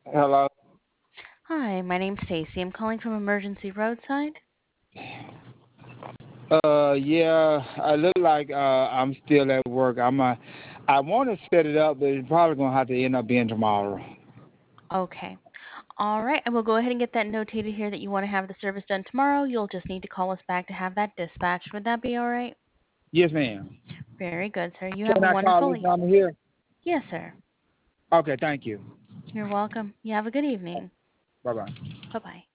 Hello. Hi, my name's Stacy. I'm calling from Emergency Roadside. Yeah, I look like I'm still at work. I want to set it up, but it's probably gonna have to end up being tomorrow. Okay. All right, I will go ahead and get that notated here that you want to have the service done tomorrow. You'll just need to call us back to have that dispatched. Would that be all right? Yes, ma'am. Very good, sir. You have Can a I call wonderful this number here? Yes, sir. Okay, thank you. You're welcome. You have a good evening. Bye bye. Bye-bye.